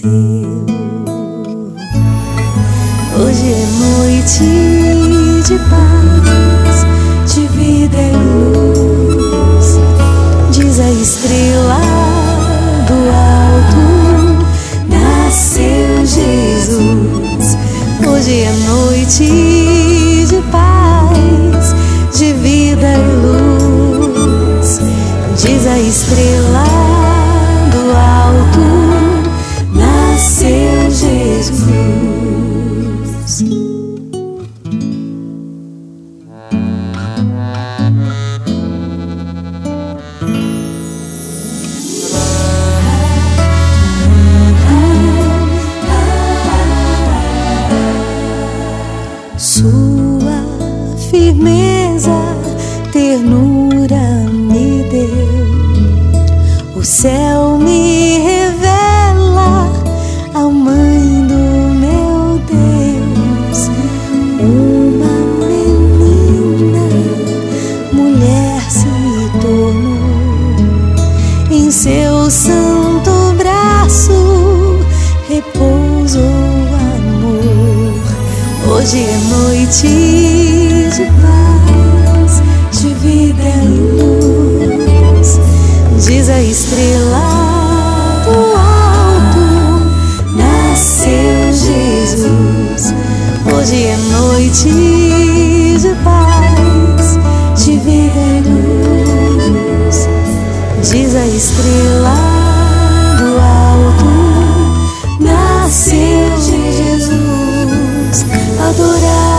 nasceu. Hoje é noite de paz, de vida e luz. Diz a estrela do alto, nasceu Jesus. Hoje é noite de paz, de vida e luz. Diz a estrela do alto, nasceu Jesus. Sua firmeza, ternura me deu. O céu me revela a mãe do meu Deus. Uma menina, mulher se tornou. Em seu santo braço repousou amor. Hoje é noite de paz, de vida e luz. Diz a estrela do alto, nasceu Jesus. Hoje é noite de paz, de vida e luz. Diz a estrela do alto, nasceu Jesus. Adorar